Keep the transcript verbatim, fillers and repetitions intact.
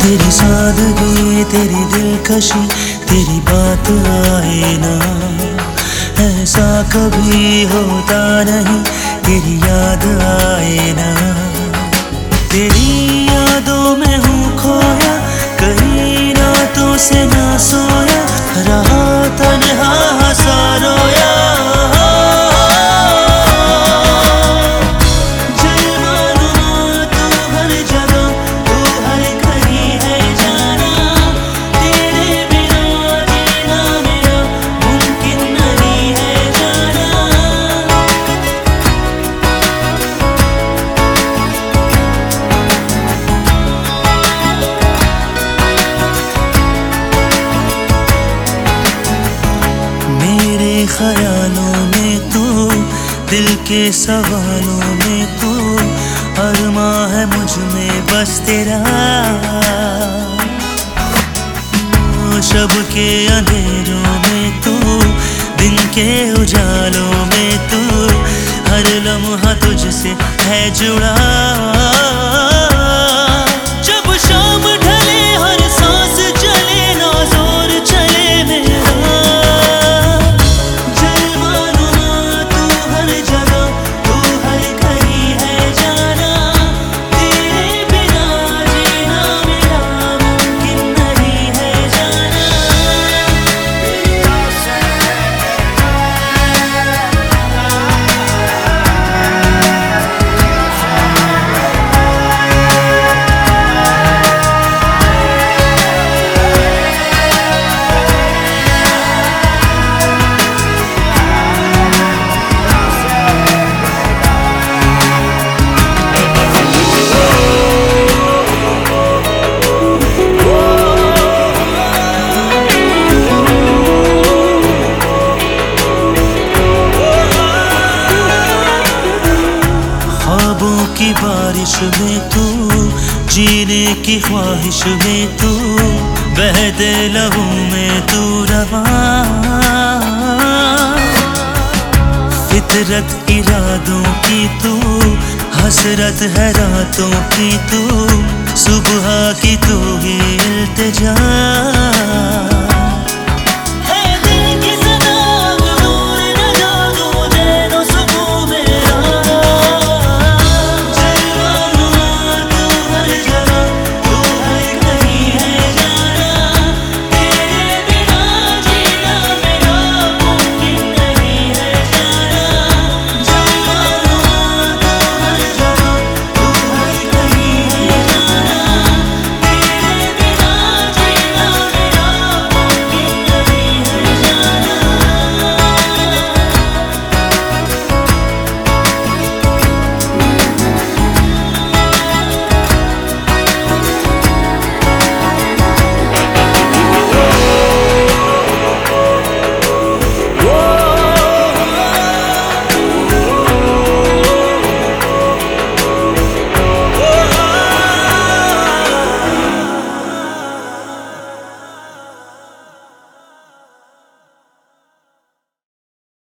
तेरी सादगी, तेरी दिलकशी, तेरी बात आए ना, ऐसा कभी होता नहीं, तेरी याद आए ना। तेरी यादों में हूँ खोया, कहीं रातों से ना सोया, रहा तन्हा हंसा रोया। ख्यालों में तू, दिल के सवालों में तू, अरमा है मुझ में बस तेरा। शब के अंधेरों में तू, दिन के उजालों में तू, हर लम्हा तुझसे है जुड़ा। जब शाम ढले हर सांस चले ना जोर चले मेरा। की बारिश में तू, जीने की ख्वाहिश में तू, बहते लहू में तू रवा। फितरत इरादों की तू, हसरत है रातों की तू, सुबह की तू ही इल्तिजा।